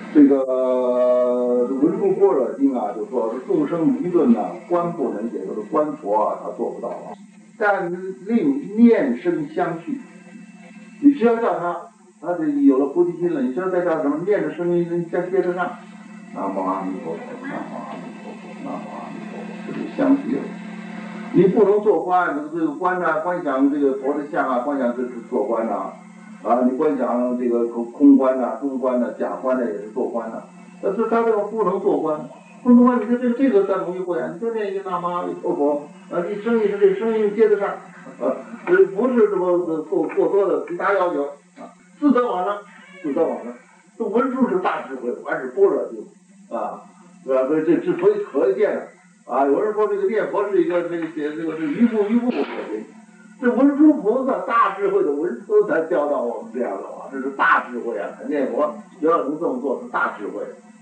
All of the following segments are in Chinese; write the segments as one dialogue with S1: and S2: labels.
S1: 这个文殊般若经啊，就说是众生愚钝呐，观不能解，就是观佛啊，他做不到啊。但令念声相续，你只要叫他这有了菩提心了，你只要再叫什么念的声音再接得上，南无阿弥陀佛，南无阿弥陀佛，南无阿弥陀佛，这就相续了。你不能做观，这个观呐，观想这个佛的像啊，观想这是做观呐。你观想这个空观呐、中观呐、假观呐，也是做观呐。但是他这个不能做观，不能做观，你说这个咱容易会啊？你就念一个南无阿弥陀佛，你声音是这声音接得上，不是什么过多的其他要求啊。自得往生，自得往生，这文殊是大智慧，还是般若经啊？对吧？所以这所以可见的啊。有人说这个念佛是一个这个是一步一步的经。这文殊菩萨大智慧的文殊才教导我们这样的话，这是大智慧啊！念佛只要能这么做是大智慧。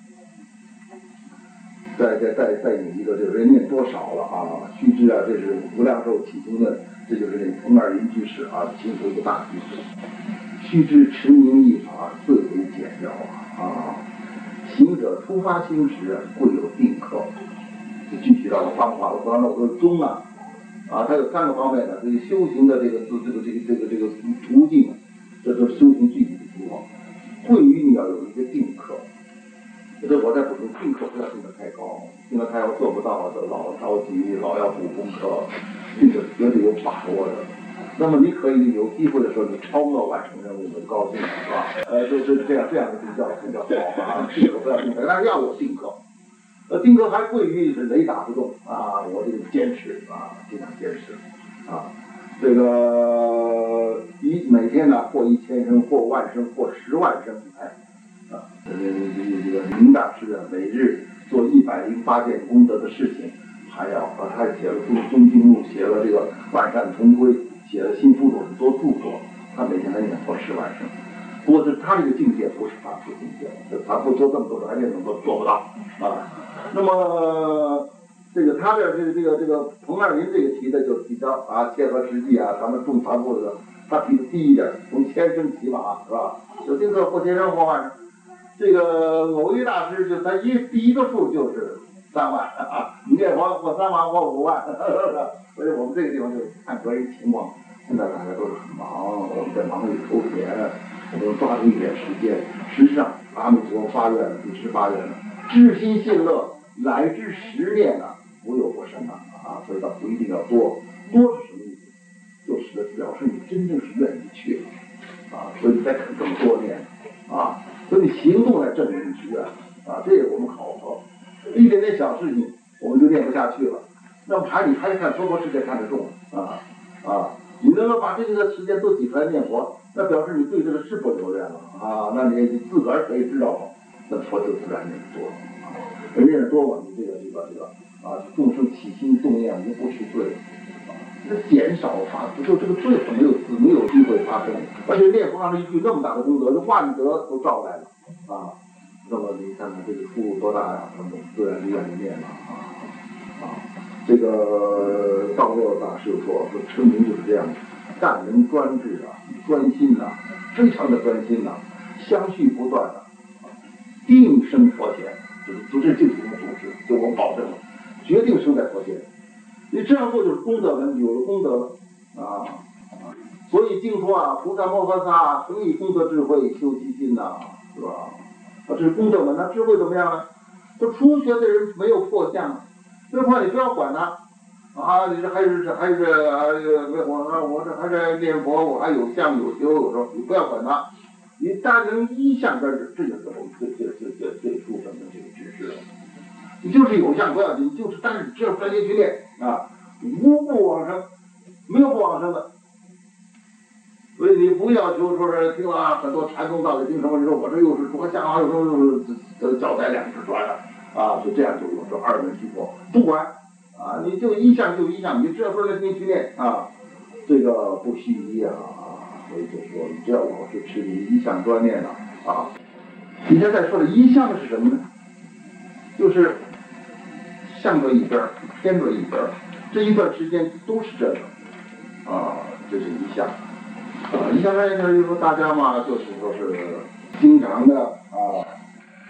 S1: 再引一个，就是念多少了啊？须知啊，这是无量寿起经论，这就是那彭二林居士啊，清楚一个大居士。须知持名一法最为简要啊！行者初发心时会有定课，就具体到方法了。不然我说宗啊。它有3个方面的，这个修行的这个途径，这是修行具体的情况。贵于你要有一个定课，这我再补充，定课不要定得太高，定得太高做不到的，老着急，老要补功课，这个绝对有把握的。那么你可以有机会的时候，你超额完成任务，就高兴了，是吧？这样的比较好啊，定课不要定太高，但是要有定课。定课还贵于是雷打不动啊！我这个坚持啊，尽量坚持啊。这个每天呢，或1000声，或10000声，或10万声，这个明大师啊，每日做108件功德的事情，还写了《宗经录》，写了这个《万善同归》，写了《新富论》，做著作，他每天还念过10万声。不过他这个境界不是法术境界，他不做这么多的，而且怎么做不到啊？那么这个他的这个彭二林这个提的就比较切合实际啊，咱们众传部的他提的低一点，从1000声起码是吧？有定课或1000声或10000声。这个偶遇大师就他第一个数就是3万啊，你念佛或3万或5万，所以我们这个地方就看个人情况。现在大家都是很忙，我们在忙里抽钱，我们抓住一点时间。实际上，阿弥陀发愿第18愿了，知心信乐，乃至10念啊，无有不生啊！所以它不一定要多，多是什么意思？就是表示你真正是愿意去啊，所以你才肯这么多念啊，所以你行动来证明你是愿啊，这也我们考核。一点点小事情我们就念不下去了，那么你还看娑婆世界看得重啊！你能够把这个时间都挤出来念佛，那表示你对这个是不留恋了啊！那你自个儿可以知道了，那佛就自然念多了啊。念得多嘛，你这个众生起心动念无不是罪啊，那减少发，就这个罪没有机会发生，而且念佛上是一句那么大的功德，这万德都招来了啊。那么你看看这个出入多大呀？他们自然就愿意念了啊。这个道若大师说持名就是这样，但能专制专心非常的专心相续不断定生佛前，就是这我们组织，就我们保证了，决定生在佛前。你这样做就是功德了，有了功德了啊！所以经说菩萨摩诃萨曾以功德智慧修其心是吧？这是功德门，那智慧怎么样呢？这初学的人没有破相。这话你不要管他你这还是我这还是念佛，我还有相有修有说，你不要管他，你但能一相专制，这就是我们最殊胜的这个知识了。你就是有相不要紧，就是但是只有专心去练无不往生，没有不往生的。所以你不要求说是听了很多禅宗道理，听什么你说我这又是着相又是脚踩2只船就这样就有这2门俱破，不管你就一相就一相，你只要说专心去练这个不虚一所以就说你只要老是持你一相专念你现在说的一相是什么呢？就是相对一边，偏对一边，这一段时间都是这个这是一相一相专念就是说大家嘛，就是说是经常的就是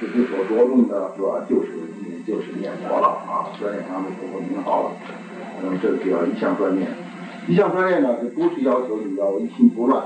S1: 着重的是吧，就是念佛了啊，专念他们佛佛名号了。这个叫一向专念。一向专念呢，就不是要求你要一心不乱，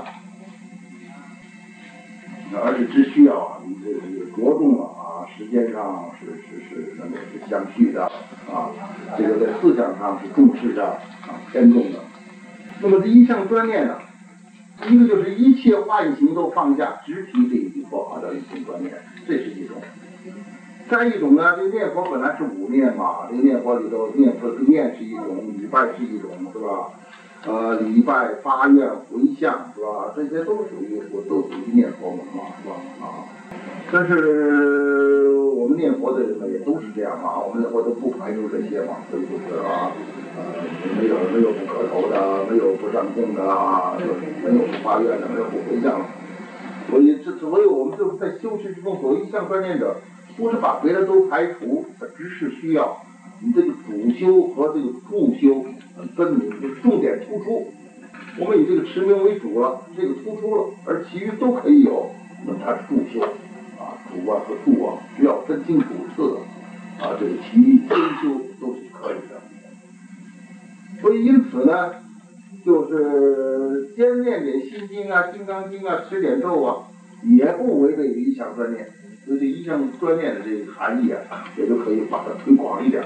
S1: 而是只需要你这个着重了啊，时间上是能够是相续的啊，这个在思想上是重视的啊，偏重的。那么这一向专念呢，一个就是一切幻行都放下，只提这一句佛号叫一心专念，这是一种。再一种呢，这个念佛本来是五念嘛，这个念佛里头念佛念是一种，礼拜是一种，是吧？礼拜、发愿、回向，是吧？这些都属于念佛门嘛，是吧？啊，但是我们念佛的人呢，也都是这样啊，我们念佛都不排除这些嘛，所以就是没有不磕头的，没有不上供的啊，没有不发愿的，没有不回向的。所以我们就是在修持之中，所谓一向专念者，不是把别的都排除，只是需要你这个主修和这个助修分明，就是重点突出。我们以这个持名为主了，这个突出了，而其余都可以有，那么它是助修啊，主啊和助啊，只要分清主次啊，这个其余兼修都是可以的。所以因此呢，就是先念点心经啊、金刚经啊，持点咒啊，也不违背一向专念。所以这一向专念的这个含义啊，也就可以把它推广一点。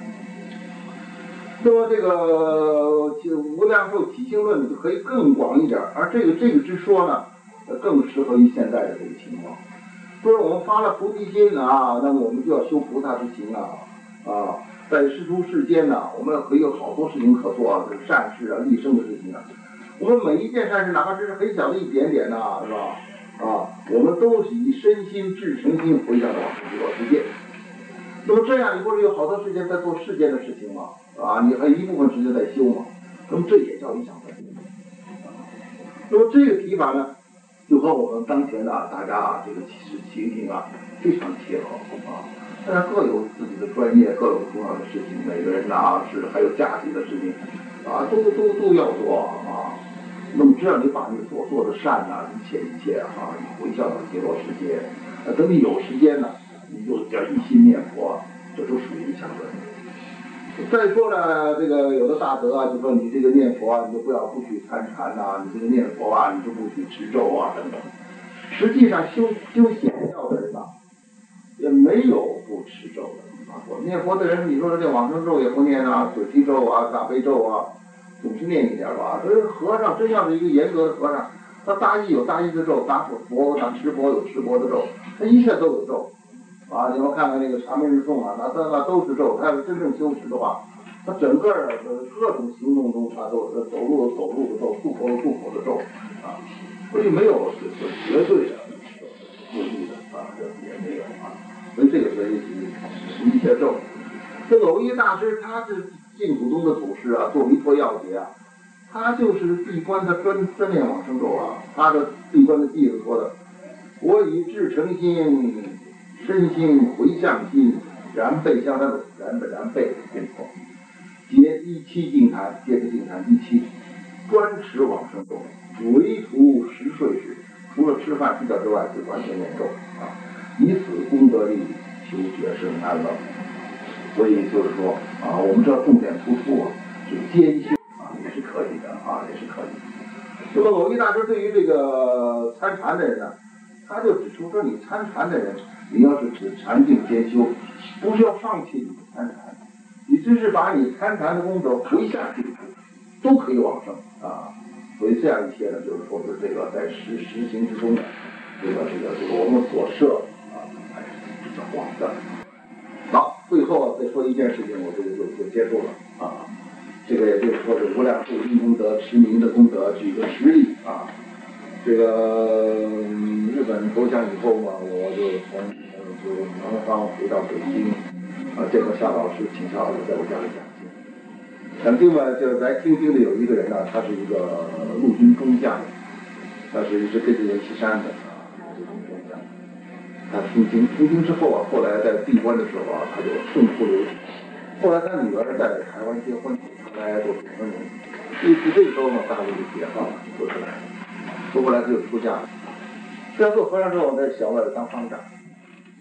S1: 那么这个无量寿起性论就可以更广一点，而这个之说呢，更适合于现在的这个情况。说我们发了菩提心啊，那么我们就要修菩萨之行啊，在世出世间呢，我们可以有好多事情可做啊，这善事啊、利生的事情啊。我们每一件善事，哪怕只是很小的一点点呐，是吧？我们都是以身心至诚心回向到极乐世界。那么这样，你不是有好多时间在做世间的事情吗？你还有一部分时间在修嘛？那么这也叫一向专念。那么这个提法呢，就和我们当前的大家这个情形非常切合啊。大家各有自己的专业，各有重要的事情，每个人是还有家庭的事情都要做啊。那么只要你把你所做的善一切你回向到极乐世界。等你有时间呢，你就叫一心念佛，这都属于一向专念。再说呢，这个有的大德就说你这个念佛你就不许参禅你这个念佛你就不许持咒等等。实际上修显教的人也没有不持咒的念佛的人，你说这往生咒也不念准提咒大悲咒总是念一点吧。所以和尚真要是一个严格的和尚，他大意有大意的咒，大佛持佛有持佛的咒，他一切都有咒你们看看那个长明日颂那都是咒。他要是真正修持的话，他整个各种行动中都是走路的咒，漱口的咒所以没有绝对的故意的这也没有所以这个是一切咒。这个蕅益大师他是净土宗的祖师做弥陀要诀他就是闭关的专念往生咒他的闭关的弟子说的：我以至诚心、身心回向心，然背相当的然背念佛，结一期净坛，接着净坛一期，专持往生咒，唯除食睡时，除了吃饭睡觉之外，就完全念咒以此功德力求觉生安乐。所以就是说我们这重点突出是兼修也是可以的也是可以。那么蕅益大师对于这个参禅的人呢，他就指出说，你参禅的人，你要是指禅定兼修，不是要放弃你的参禅，你只是把你参禅的功德回向净土，都可以往生所以这样一些呢，就是说是这个在实行之中呢，这个我们所设还是比较广的。好，最后再说一件事情，我这个就结束了这个也就是说是无量寿因功德、持名的功德，举个实例这个日本投降以后嘛，我就从南方回到北京这个夏老师请夏老师在我家里讲经嘛，就来听经的有一个人他是一个陆军中将，他是一直跟着阎锡山的陆军中将。他听经之后后来在闭关的时候他就痛哭流涕。后来他女儿在台湾结婚，后来都结婚人。这个时候大陆就解放了，说出来他就出家了。出家做和尚之后，在小外当方丈。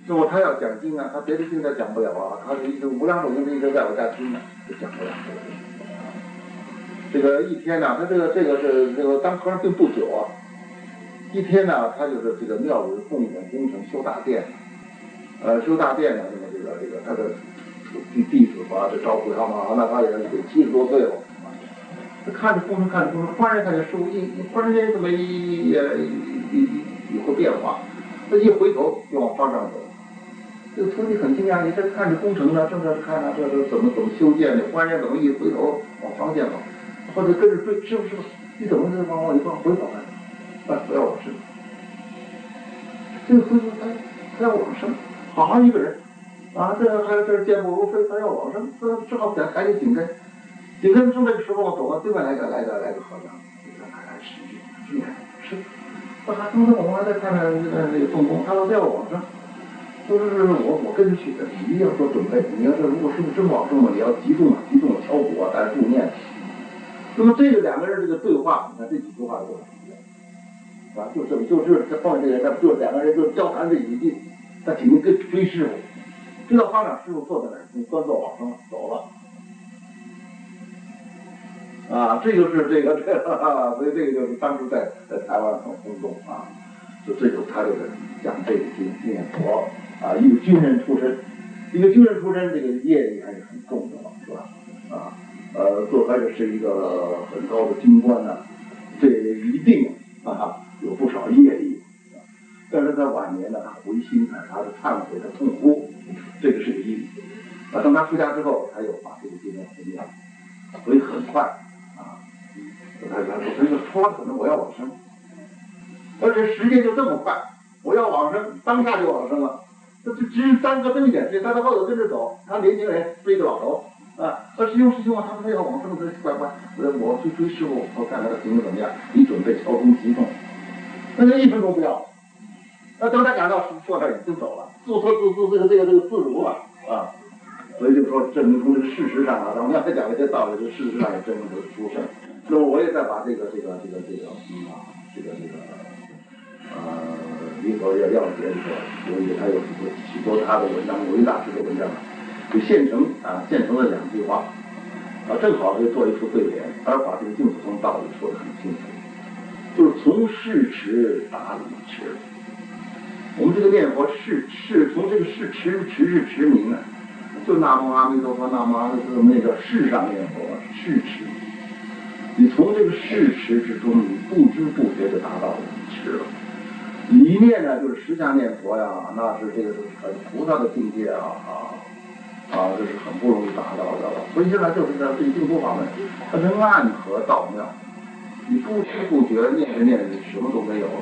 S1: 那么他要讲经啊，他别的经他讲不了啊，他一个无量寿经是一个在我家听的，就讲不了这个一天呢，他这个当和尚并不久啊，一天呢，他就是这个庙里供演工程修大殿，修大殿呢，这个他的弟子吧，这招呼他嘛，那他也70多岁了，看着工程，忽然看见师傅忽然间这么有个变化，他一回头就往方上走。这个徒弟很惊讶，你这看着工程呢，正在看呢，这怎么修建的？忽然间怎么一回头往房间跑，或者跟着追，师傅，你怎么往一回跑呢？不要往生。这个回头他要往生，好一个人啊，这健步如飞，他要往生，他只好赶紧紧跟。紧跟从这个时候走到对面来个和尚，你看是，他还刚才我们还在看那个动工，他说要往生。就是我跟着去的，你一定要做准备。你要是如果师傅真往生了，你要集中敲鼓啊，带助念。那么这个两个人这个对话，你看这几句话都很一样，啊，就是这后面这个人，他就是两个人就交谈这几句，他紧跟追师傅，追到方丈，师傅坐在那儿，你端坐往生了，走了。啊，这就是这个，所以这个就是当时在台湾很轰动啊，就这就他就是讲这个经念佛。啊，一个军人出身，这个业力还是很重的嘛，是吧？啊，做还是一个很高的军官呢，这一定有不少业力。但是在晚年呢，他回心他的忏悔，他痛哭，这个是个因。等他出家之后，他又把这个经念回来，所以很快啊，他就说可能我要往生，而且时间就这么快，我要往生，当下就往生了。这只是耽搁这么一点时间，他在后头跟着走，他年轻人追着老头啊，师兄啊，他们要往生，乖，我去追师傅，我看他的情形怎么样，你准备敲钟集中，那就1分钟不要，那等他赶到坐那儿已经走了，这个自如了啊，所以就说证明从这个事实上啊，咱们刚才讲了一些道理，这事实上也证明他的出身。那么我也再把这个里头要解的时候，所以还有许多他的文章，维大师的文章，就现成的2句话，正好就做一副对联，而把这个净土宗道理说得很清楚，就是从事持达理持。我们这个念佛是从这个持是持名啊，就南无阿弥陀佛，南无阿弥陀佛，那叫世上念佛，是持。你从这个是持之中，你不知不觉就达到了理持了。理念呢，就是实相念佛呀，那是这个是很菩萨的境界啊，这是很不容易达到的了。所以现在就是在这个净土法门，它是暗合道妙，你不知不觉念着念着什么都没有，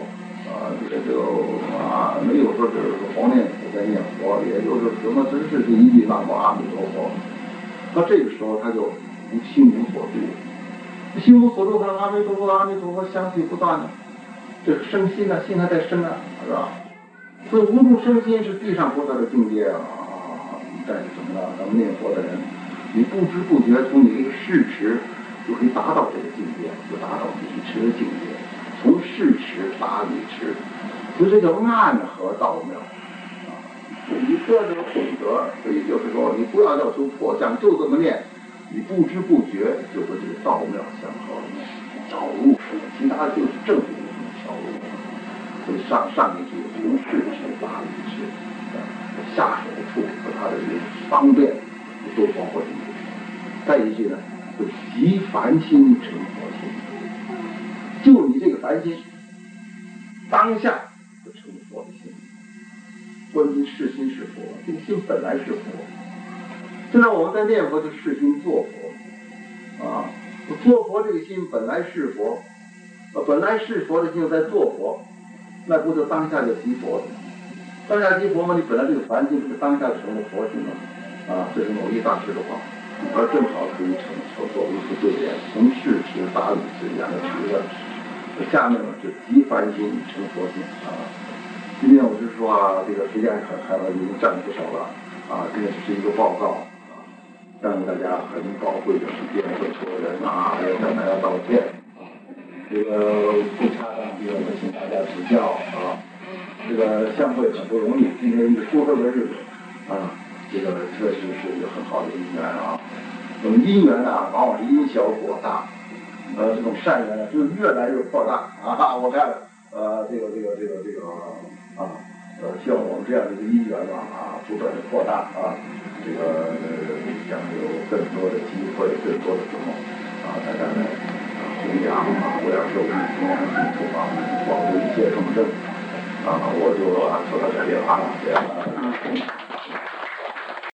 S1: 没有说是黄念祖在念佛，也就是什么真是第一句南无阿弥陀佛。到这个时候他就心无所住，心无所住和阿弥陀佛相续不断的。这个生心呢，心还在生啊，是吧？所以无住生心是地上菩萨的境界啊！但是什么呢？咱们念佛的人，你不知不觉从你这个视持就可以达到这个境界，就达到理持的境界。从视持达理持，所以这叫暗合道妙啊！一个这个懂得，所以就是说，你不要求佛像，就这么念，你不知不觉就和这个道妙相合，导入其他就是正理。所以上一句从事持达理持，下手处和他的这个方便都包括进去。再一句呢，就即凡心成佛心，就你这个凡心，当下就成佛的心。观心是心是佛，这个心本来是佛。现在我们在念佛就视心做佛啊，做佛这个心本来是佛，本来是佛的心在做佛。那不就当下就即佛了？当下即佛嘛，你本来这个凡心是当下成了佛性了啊！这是某一大师的话，而正好可以作为一副对联，从事持达理持2个持的。下面呢是即凡心成佛性啊！今天我是说这个时间已经占了不少了啊！这个只是一个报告啊，占用大家很宝贵的时间和所有人也向大家道歉。这个不恰当的地方，请大家指教啊。 这个相会很不容易，今天一个出生的日子啊，这个确实是一个很好的姻缘啊。那么姻缘呢，往往是因小果大，这种善缘呢，就越来越扩大啊。我看像我们这样的一个姻缘吧不断的扩大将有更多的机会，更多的什么大家来弘扬无量寿义，弘扬净土保护一切众生我就说到这里了这样